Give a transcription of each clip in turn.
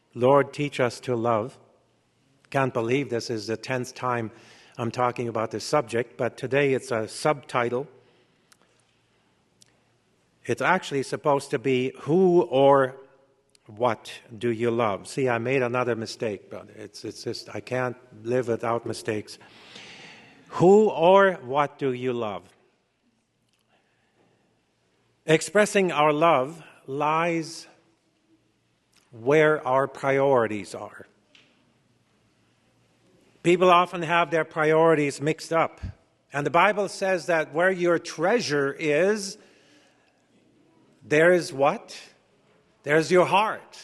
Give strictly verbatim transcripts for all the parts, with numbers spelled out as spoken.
Lord, teach us to love. Can't believe this is the tenth time I'm talking about this subject, but today it's a subtitle. It's actually supposed to be, who or what do you love? See, I made another mistake, but it's, it's just, I can't live without mistakes. Who or what do you love? Expressing our love lies where our priorities are. People often have their priorities mixed up. And the Bible says that where your treasure is, there is what? There's your heart.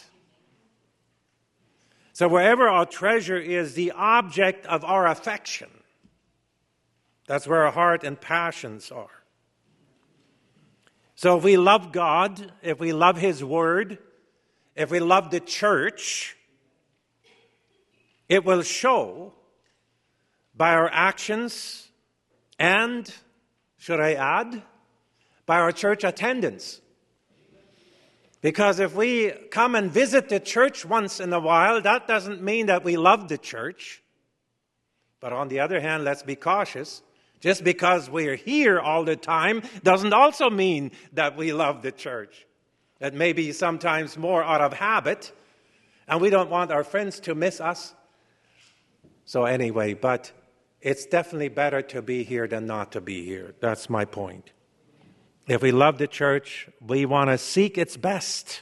So wherever our treasure is, the object of our affection, that's where our heart and passions are. So if we love God, if we love His Word, if we love the church, it will show by our actions and, should I add, by our church attendance. Because if we come and visit the church once in a while, that doesn't mean that we love the church. But on the other hand, let's be cautious. Just because we're here all the time doesn't also mean that we love the church. It may be sometimes more out of habit, and we don't want our friends to miss us. So anyway, but it's definitely better to be here than not to be here. That's my point. If we love the church, we want to seek its best.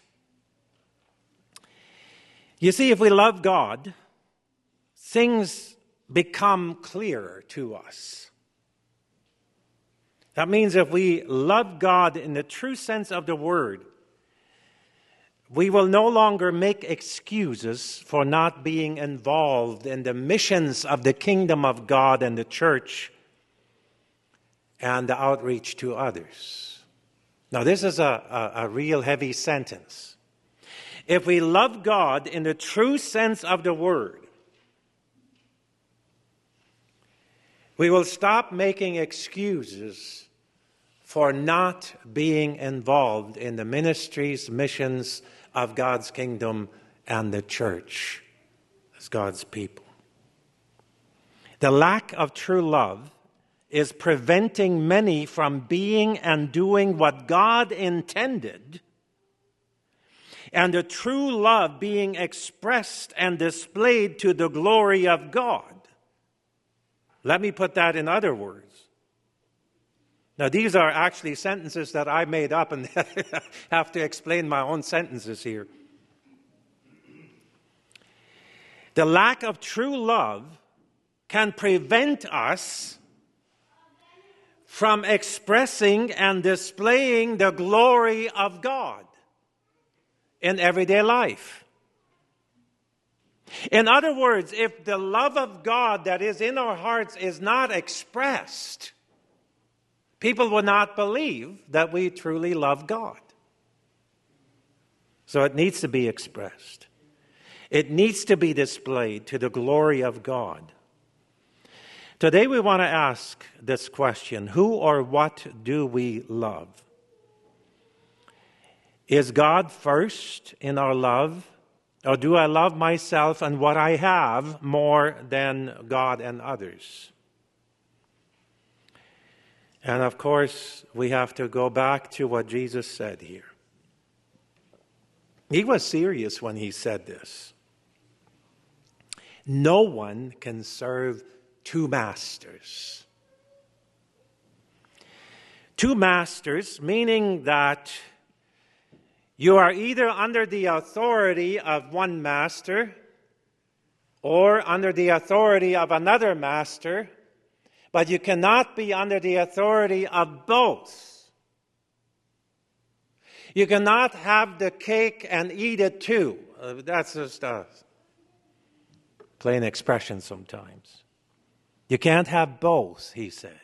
You see, if we love God, things become clearer to us. That means if we love God in the true sense of the word, we will no longer make excuses for not being involved in the missions of the kingdom of God and the church and the outreach to others. Now, this is a, a, a real heavy sentence. If we love God in the true sense of the word, we will stop making excuses for not being involved in the ministries, missions of God's kingdom and the church as God's people. The lack of true love is preventing many from being and doing what God intended, and the true love being expressed and displayed to the glory of God. Let me put that in other words. Now, these are actually sentences that I made up and have to explain my own sentences here. The lack of true love can prevent us from expressing and displaying the glory of God in everyday life. In other words, if the love of God that is in our hearts is not expressed, people will not believe that we truly love God. So it needs to be expressed. It needs to be displayed to the glory of God. Today we want to ask this question: who or what do we love? Is God first in our love? Or do I love myself and what I have more than God and others? And of course, we have to go back to what Jesus said here. He was serious when he said this. No one can serve two masters. Two masters, meaning that you are either under the authority of one master or under the authority of another master, but you cannot be under the authority of both. You cannot have the cake and eat it too. Uh, that's just a plain expression sometimes. You can't have both, he said.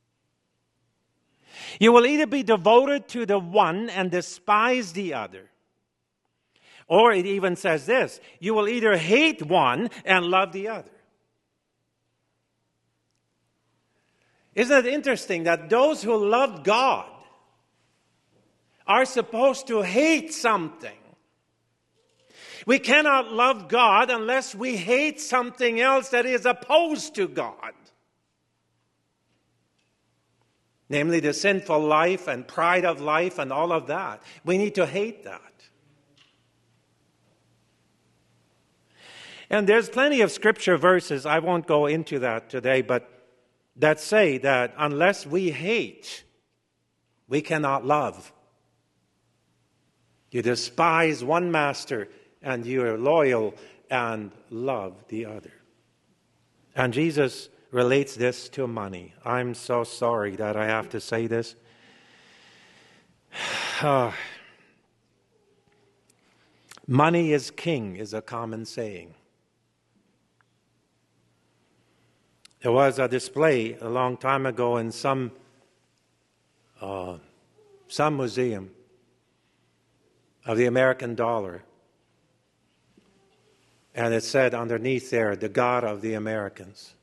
You will either be devoted to the one and despise the other. Or it even says this: you will either hate one and love the other. Isn't it interesting that those who love God are supposed to hate something? We cannot love God unless we hate something else that is opposed to God. Namely, the sinful life and pride of life and all of that. We need to hate that. And there's plenty of scripture verses, I won't go into that today, but that say that unless we hate, we cannot love. You despise one master and you are loyal and love the other. And Jesus relates this to money. I'm so sorry that I have to say this. Uh, money is king is a common saying. There was a display a long time ago in some uh, some museum of the American dollar. And it said underneath there, the God of the Americans.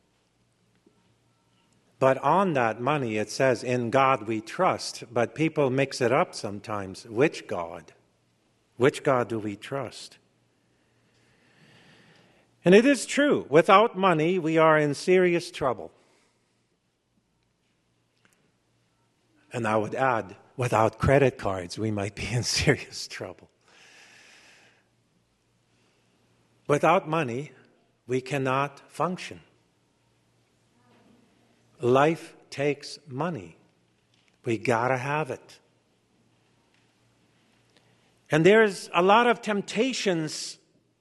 But on that money it says, in God we trust. But people mix it up sometimes. Which God? Which God do we trust? And it is true, without money we are in serious trouble. And I would add, without credit cards we might be in serious trouble. Without money we cannot function. Life takes money. We gotta have it. And there's a lot of temptations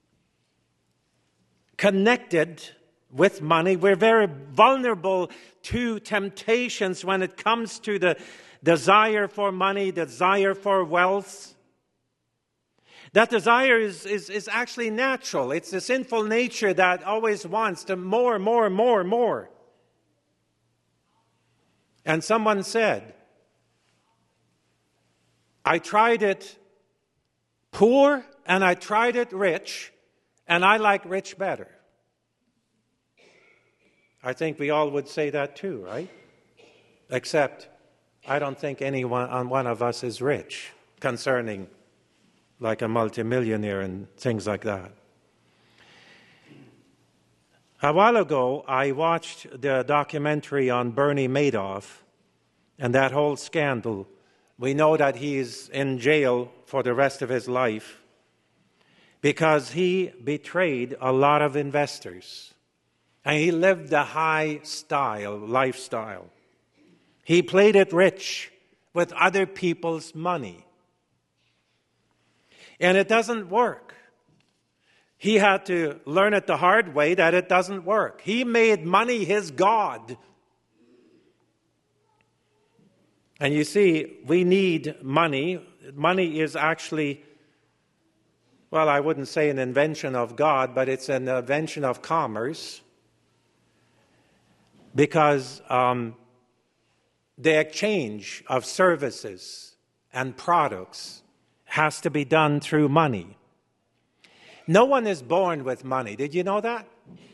connected with money. We're very vulnerable to temptations when it comes to the desire for money, desire for wealth. That desire is, is, is actually natural. It's the sinful nature that always wants to more, more, more, more. And someone said, I tried it poor and I tried it rich, and I like rich better. I think we all would say that too, right? Except I don't think any one, one of us is rich concerning like a multimillionaire and things like that. A while ago, I watched the documentary on Bernie Madoff and that whole scandal. We know that he's in jail for the rest of his life because he betrayed a lot of investors. And he lived a high style, lifestyle. He played it rich with other people's money. And it doesn't work. He had to learn it the hard way that it doesn't work. He made money his God. And you see, we need money. Money is actually, well, I wouldn't say an invention of God, but it's an invention of commerce. Because um, the exchange of services and products has to be done through money. No one is born with money. Did you know that?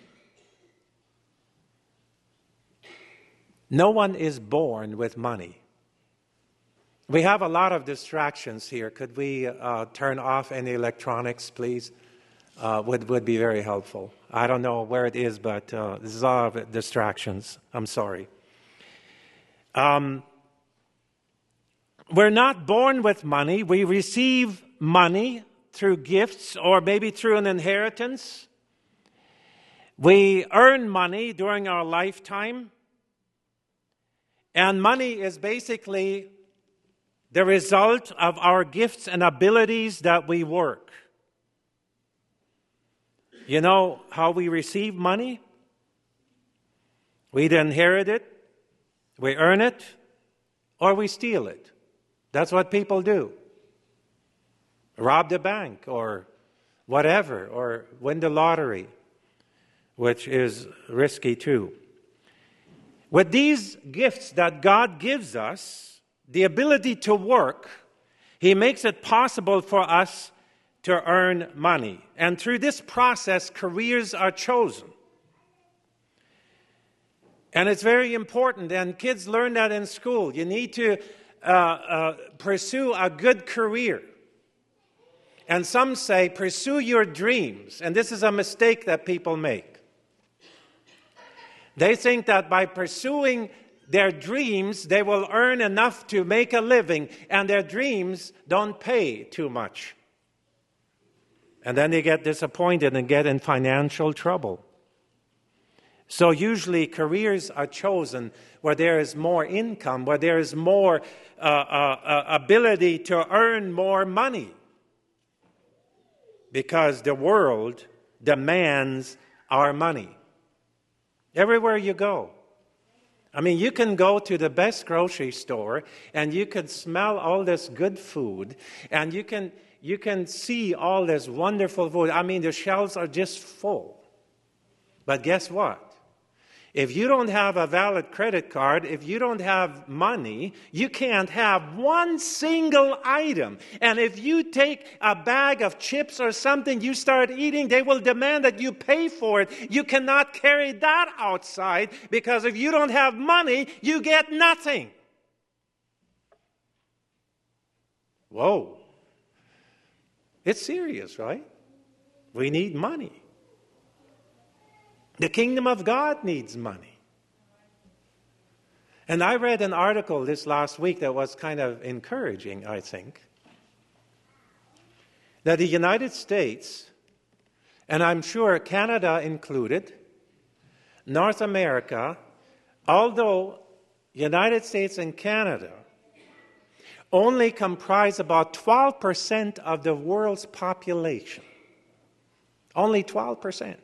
No one is born with money. We have a lot of distractions here. Could we uh, turn off any electronics, please? Uh, would, would be very helpful. I don't know where it is, but uh, this is all of distractions. I'm sorry. Um, we're not born with money. We receive money through gifts or maybe through an inheritance. We earn money during our lifetime. And money is basically the result of our gifts and abilities that we work. You know how we receive money? We either inherit it, we earn it, or we steal it. That's what people do. Rob the bank or whatever, or win the lottery, which is risky too. With these gifts that God gives us, the ability to work, He makes it possible for us to earn money. And through this process, careers are chosen. And it's very important, and kids learn that in school. You need to uh, uh, pursue a good career. And some say, pursue your dreams. And this is a mistake that people make. They think that by pursuing their dreams, they will earn enough to make a living, and their dreams don't pay too much. And then they get disappointed and get in financial trouble. So usually careers are chosen where there is more income, where there is more uh, uh, uh, ability to earn more money. Because the world demands our money. Everywhere you go. I mean, you can go to the best grocery store and you can smell all this good food and you can you can see all this wonderful food. I mean, the shelves are just full. But guess what? If you don't have a valid credit card, if you don't have money, you can't have one single item. And if you take a bag of chips or something you start eating, they will demand that you pay for it. You cannot carry that outside because if you don't have money, you get nothing. Whoa. It's serious, right? We need money. The kingdom of God needs money. And I read an article this last week that was kind of encouraging, I think. That the United States, and I'm sure Canada included, North America, although United States and Canada only comprise about twelve percent of the world's population. Only twelve percent.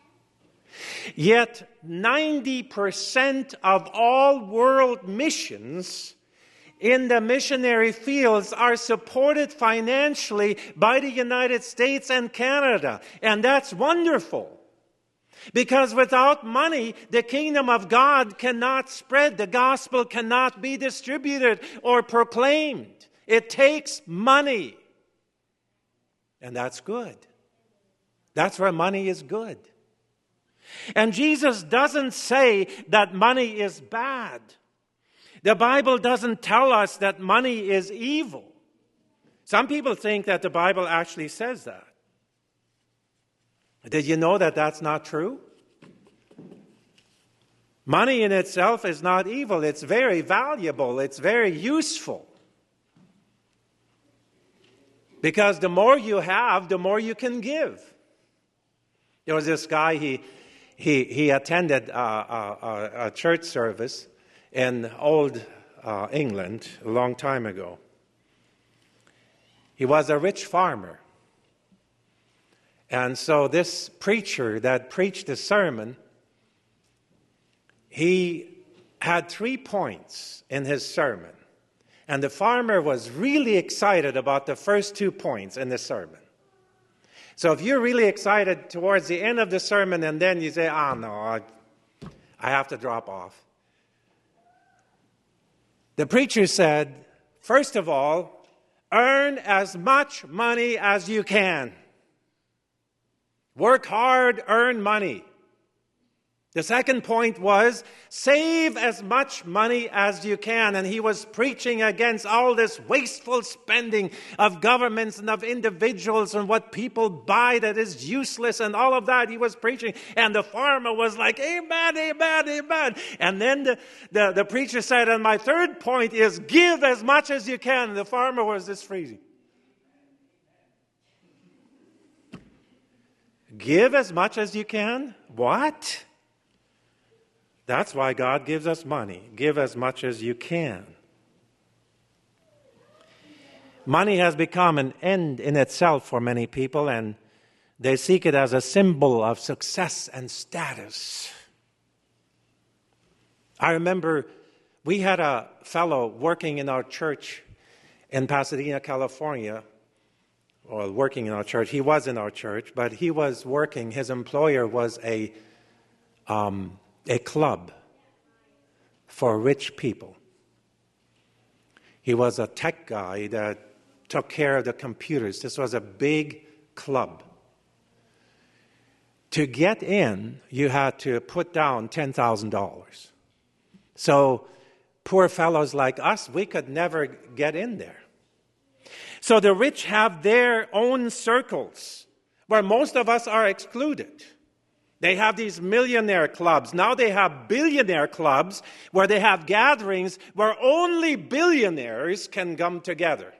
Yet ninety percent of all world missions in the missionary fields are supported financially by the United States and Canada. And that's wonderful. Because without money, the kingdom of God cannot spread. The gospel cannot be distributed or proclaimed. It takes money. And that's good. That's where money is good. And Jesus doesn't say that money is bad. The Bible doesn't tell us that money is evil. Some people think that the Bible actually says that. Did you know that that's not true? Money in itself is not evil. It's very valuable. It's very useful. Because the more you have, the more you can give. There was this guy, he he he attended a, a, a church service in old uh, England a long time ago. He was a rich farmer. And so this preacher that preached the sermon, he had three points in his sermon. And the farmer was really excited about the first two points in the sermon. So if you're really excited towards the end of the sermon and then you say, ah, oh, no, I, I have to drop off. The preacher said, first of all, earn as much money as you can. Work hard, earn money. The second point was, save as much money as you can. And he was preaching against all this wasteful spending of governments and of individuals and what people buy that is useless and all of that he was preaching. And the farmer was like, amen, amen, amen. And then the, the, the preacher said, and my third point is, give as much as you can. And the farmer was just freezing. Give as much as you can? What? That's why God gives us money. Give as much as you can. Money has become an end in itself for many people, and they seek it as a symbol of success and status. I remember we had a fellow working in our church in Pasadena, California, or working in our church. He was in our church, but he was working. His employer was a um, a club for rich people. He was a tech guy that took care of the computers. This was a big club. To get in, you had to put down ten thousand dollars. So poor fellows like us, we could never get in there. So the rich have their own circles where most of us are excluded. They have these millionaire clubs. Now they have billionaire clubs where they have gatherings where only billionaires can come together.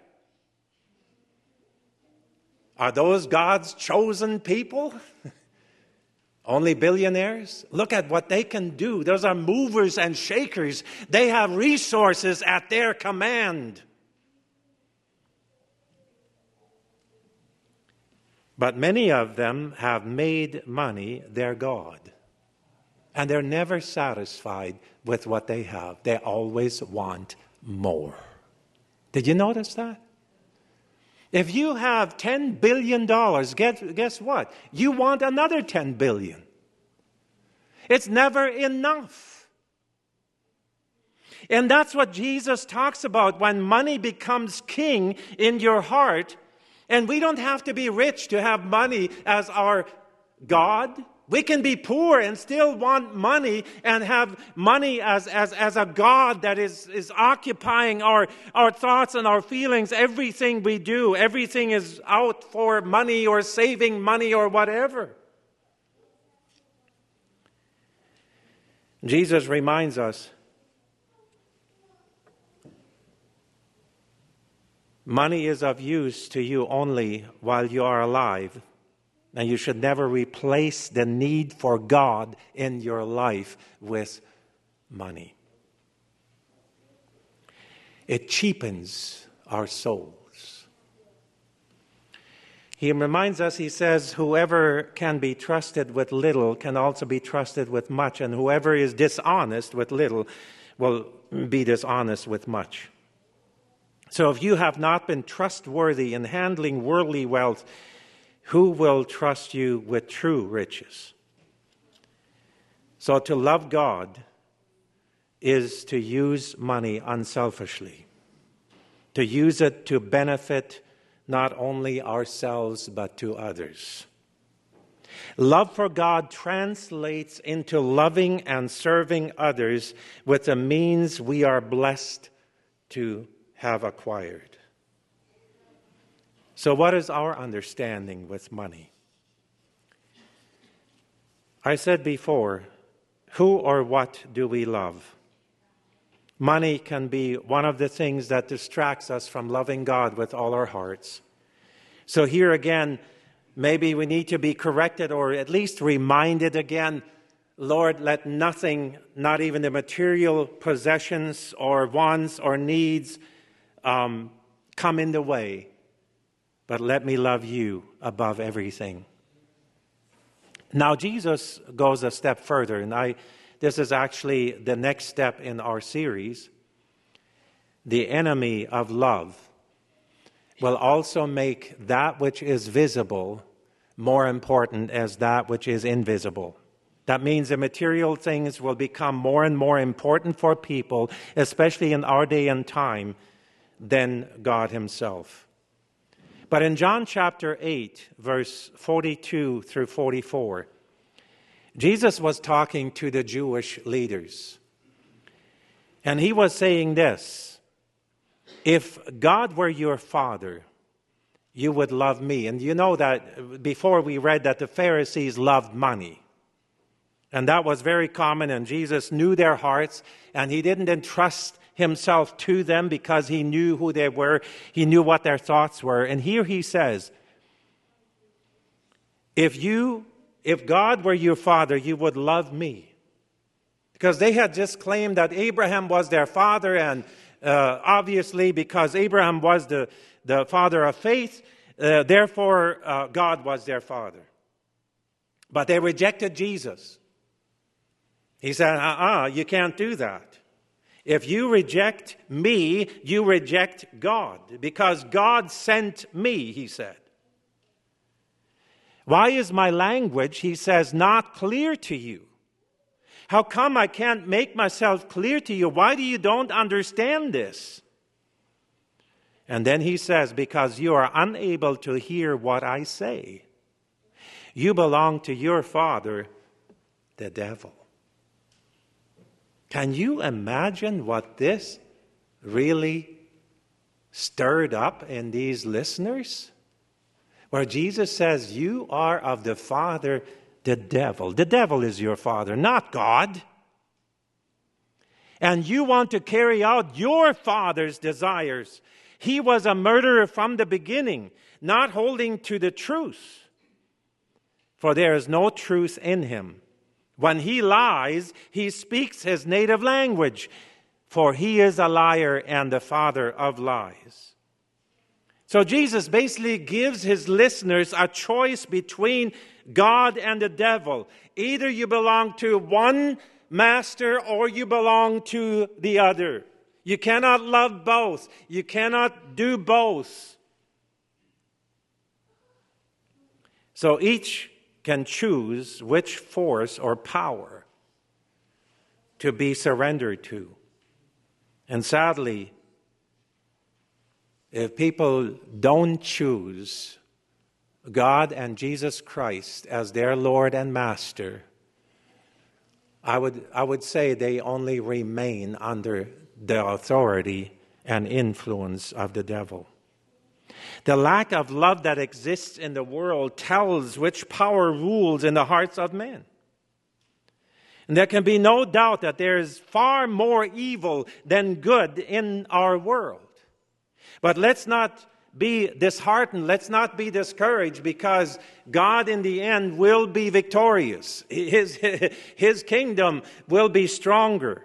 Are those God's chosen people? Only billionaires? Look at what they can do. Those are movers and shakers. They have resources at their command. But many of them have made money their God. And they're never satisfied with what they have. They always want more. Did you notice that? If you have ten billion dollars, guess, guess what? You want another ten billion dollars. It's never enough. And that's what Jesus talks about when money becomes king in your heart. And we don't have to be rich to have money as our God. We can be poor and still want money and have money as, as, as a God that is, is occupying our, our thoughts and our feelings. Everything we do, everything is out for money or saving money or whatever. Jesus reminds us, money is of use to you only while you are alive. And you should never replace the need for God in your life with money. It cheapens our souls. He reminds us, he says, whoever can be trusted with little can also be trusted with much, and whoever is dishonest with little will be dishonest with much. So if you have not been trustworthy in handling worldly wealth, who will trust you with true riches? So to love God is to use money unselfishly, to use it to benefit not only ourselves but to others. Love for God translates into loving and serving others with the means we are blessed to have acquired. So what is our understanding with money? I said before, who or what do we love? Money can be one of the things that distracts us from loving God with all our hearts. So here again, maybe we need to be corrected or at least reminded again, Lord, let nothing, not even the material possessions or wants or needs, um, come in the way. But let me love you above everything. Now, Jesus goes a step further, and I, this is actually the next step in our series. The enemy of love will also make that which is visible more important as that which is invisible. That means the material things will become more and more important for people, especially in our day and time, than God himself. But in John chapter eight, verse forty-two through forty-four, Jesus was talking to the Jewish leaders. And he was saying this, if God were your father, you would love me. And you know that before we read that the Pharisees loved money. And that was very common, and Jesus knew their hearts, and he didn't entrust himself to them because he knew who they were. He knew what their thoughts were. And here he says, if you, if God were your father, you would love me. Because they had just claimed that Abraham was their father, and uh, obviously because Abraham was the, the father of faith, uh, therefore uh, God was their father. But they rejected Jesus. He said, uh-uh, you can't do that. If you reject me, you reject God, because God sent me, he said. Why is my language, he says, not clear to you? How come I can't make myself clear to you? Why do you don't understand this? And then he says, because you are unable to hear what I say. You belong to your father, the devil. Can you imagine what this really stirred up in these listeners? Where Jesus says, you are of the father, the devil. The devil is your father, not God. And you want to carry out your father's desires. He was a murderer from the beginning, not holding to the truth. For there is no truth in him. When he lies, he speaks his native language, for he is a liar and the father of lies. So Jesus basically gives his listeners a choice between God and the devil. Either you belong to one master or you belong to the other. You cannot love both. You cannot do both. So each can choose which force or power to be surrendered to. And sadly, if people don't choose God and Jesus Christ as their Lord and Master, I would, I would say they only remain under the authority and influence of the devil. The lack of love that exists in the world tells which power rules in the hearts of men. And there can be no doubt that there is far more evil than good in our world. But let's not be disheartened. Let's not be discouraged, because God in the end will be victorious. His, his kingdom will be stronger.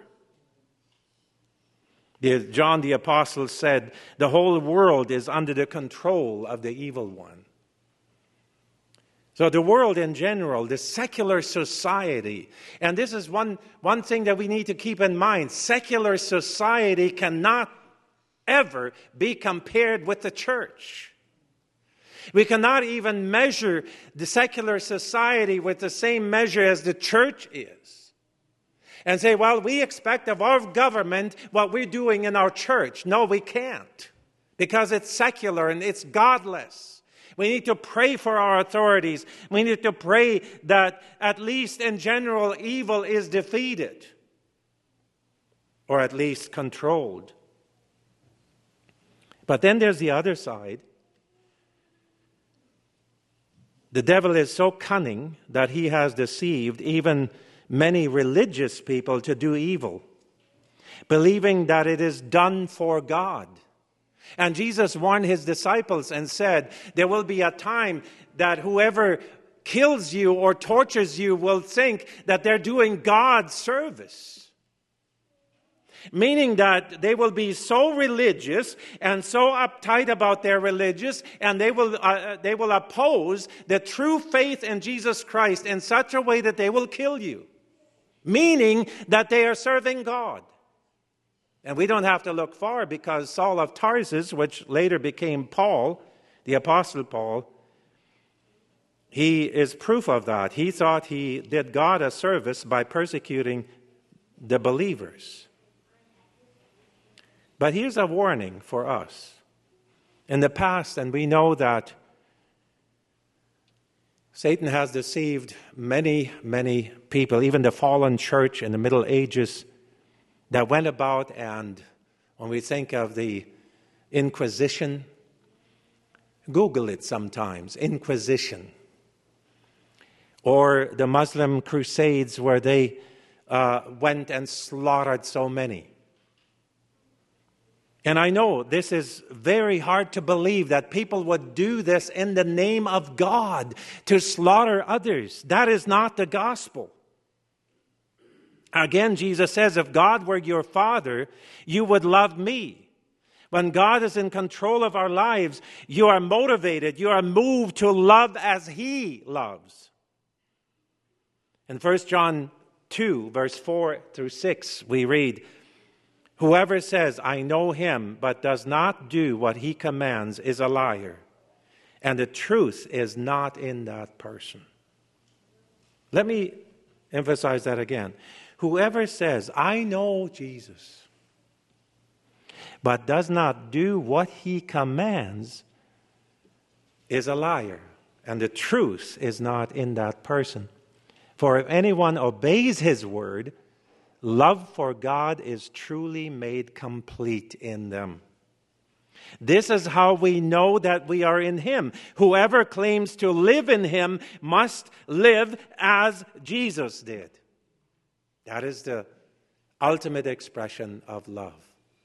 John the Apostle said, the whole world is under the control of the evil one. So the world in general, the secular society, and this is one, one thing that we need to keep in mind. Secular society cannot ever be compared with the church. We cannot even measure the secular society with the same measure as the church is. And say, well, we expect of our government what we're doing in our church. No, we can't. Because it's secular and it's godless. We need to pray for our authorities. We need to pray that at least in general evil is defeated. Or at least controlled. But then there's the other side. The devil is so cunning that he has deceived even many religious people to do evil, believing that it is done for God. And Jesus warned his disciples and said, there will be a time that whoever kills you or tortures you will think that they're doing God's service. Meaning that they will be so religious and so uptight about their religious, and they will uh, they will oppose the true faith in Jesus Christ in such a way that they will kill you. Meaning that they are serving God. And we don't have to look far, because Saul of Tarsus, which later became Paul, the Apostle Paul, he is proof of that. He thought he did God a service by persecuting the believers. But here's a warning for us. In the past, and we know that Satan has deceived many, many people, even the fallen church in the Middle Ages, that went about, and when we think of the Inquisition, Google it sometimes, Inquisition. Or the Muslim Crusades, where they uh, went and slaughtered so many. And I know this is very hard to believe, that people would do this in the name of God to slaughter others. That is not the gospel. Again, Jesus says, if God were your father, you would love me. When God is in control of our lives, you are motivated, you are moved to love as he loves. In First John two, verse four through six, we read, whoever says, I know him, but does not do what he commands is a liar, and the truth is not in that person. Let me emphasize that again. Whoever says, I know Jesus, but does not do what he commands is a liar, and the truth is not in that person. For if anyone obeys his word, love for God is truly made complete in them. This is how we know that we are in Him. Whoever claims to live in Him must live as Jesus did. That is the ultimate expression of love.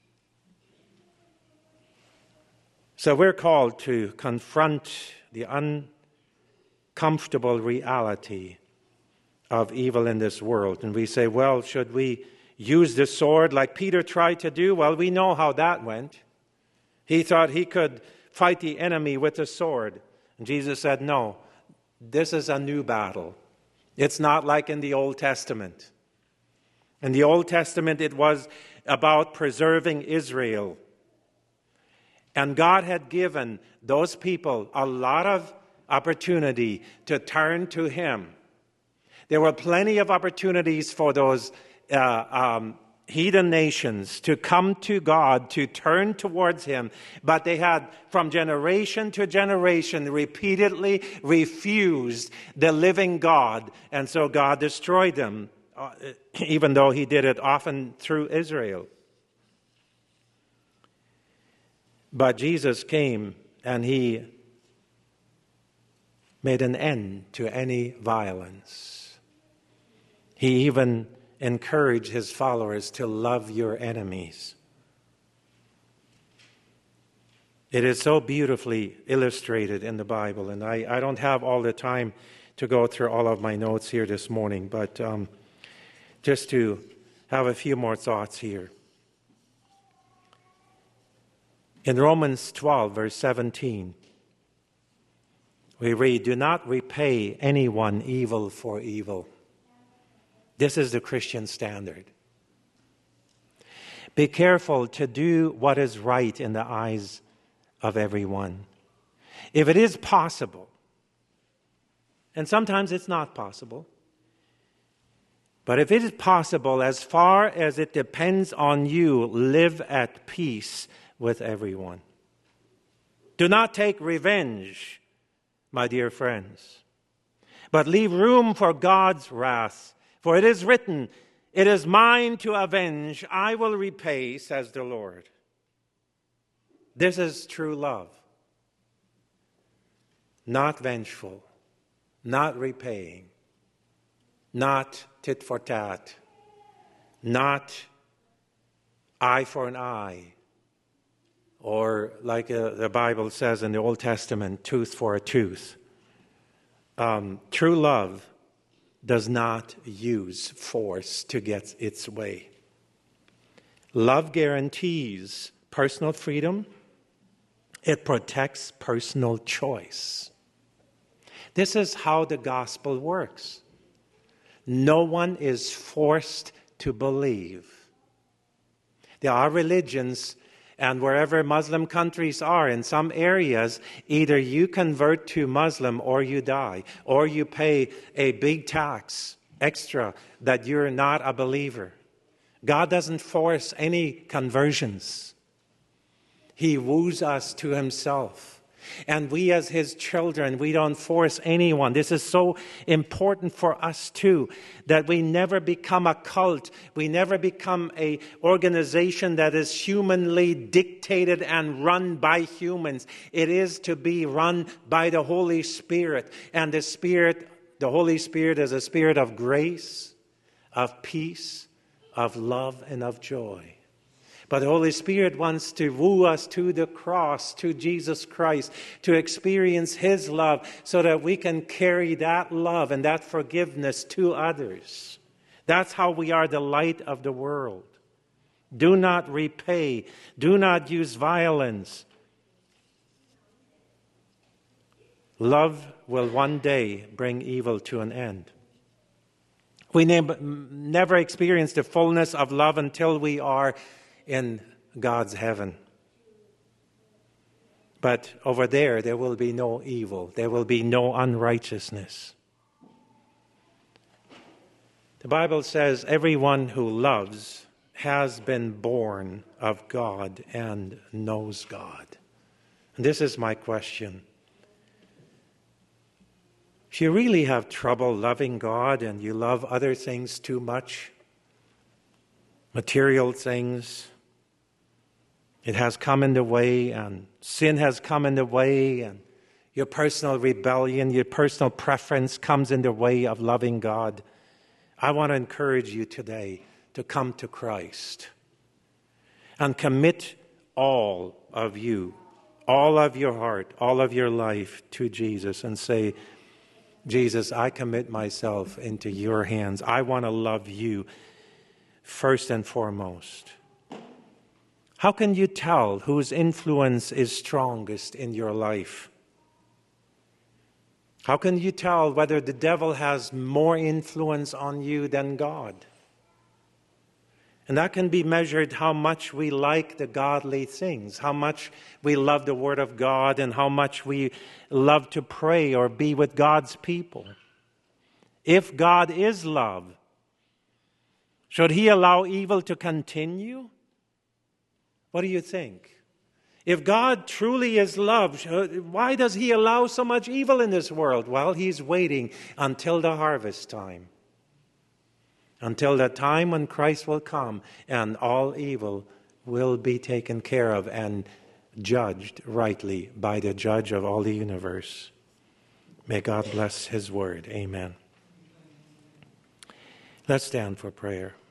So we're called to confront the uncomfortable reality of evil in this world. And we say, well, should we use the sword like Peter tried to do? Well, we know how that went. He thought he could fight the enemy with a sword. And Jesus said, no, this is a new battle. It's not like in the Old Testament. In the Old Testament, it was about preserving Israel. And God had given those people a lot of opportunity to turn to Him. There were plenty of opportunities for those uh, um, heathen nations to come to God, to turn towards Him. But they had, from generation to generation, repeatedly refused the living God. And so God destroyed them, uh, even though He did it often through Israel. But Jesus came and He made an end to any violence. He even encouraged His followers to love your enemies. It is so beautifully illustrated in the Bible, and I, I don't have all the time to go through all of my notes here this morning, but um, just to have a few more thoughts here. In Romans twelve, verse seventeen, we read, "Do not repay anyone evil for evil." This is the Christian standard. Be careful to do what is right in the eyes of everyone. If it is possible, and sometimes it's not possible, but if it is possible, as far as it depends on you, live at peace with everyone. Do not take revenge, my dear friends, but leave room for God's wrath. For it is written, "It is mine to avenge, I will repay, says the Lord." This is true love. Not vengeful, not repaying, not tit for tat, not eye for an eye, or like uh, the Bible says in the Old Testament, tooth for a tooth. Um, true love does not use force to get its way. Love guarantees personal freedom. It protects personal choice. This is how the gospel works. No one is forced to believe. There are religions, and wherever Muslim countries are, in some areas, either you convert to Muslim or you die, or you pay a big tax extra that you're not a believer. God doesn't force any conversions. He woos us to Himself. And we as His children, we don't force anyone. This is so important for us too, that we never become a cult. We never become an organization that is humanly dictated and run by humans. It is to be run by the Holy Spirit. And the Spirit, the Holy Spirit is a spirit of grace, of peace, of love, and of joy. But the Holy Spirit wants to woo us to the cross, to Jesus Christ, to experience His love so that we can carry that love and that forgiveness to others. That's how we are the light of the world. Do not repay. Do not use violence. Love will one day bring evil to an end. We ne- never experience the fullness of love until we are in God's heaven. But over there, there will be no evil. There will be no unrighteousness. The Bible says everyone who loves has been born of God and knows God. And this is my question. If you really have trouble loving God and you love other things too much, material things, It has come in the way, and sin has come in the way, and your personal rebellion, your personal preference comes in the way of loving God. I want to encourage you today to come to Christ and commit all of you, all of your heart, all of your life to Jesus and say, Jesus, I commit myself into your hands. I want to love you first and foremost. How can you tell whose influence is strongest in your life? How can you tell whether the devil has more influence on you than God? And that can be measured how much we like the godly things, how much we love the Word of God, and how much we love to pray or be with God's people. If God is love, should He allow evil to continue? What do you think? If God truly is love, why does He allow so much evil in this world? Well, He's waiting until the harvest time. Until the time when Christ will come and all evil will be taken care of and judged rightly by the judge of all the universe. May God bless His word. Amen. Let's stand for prayer.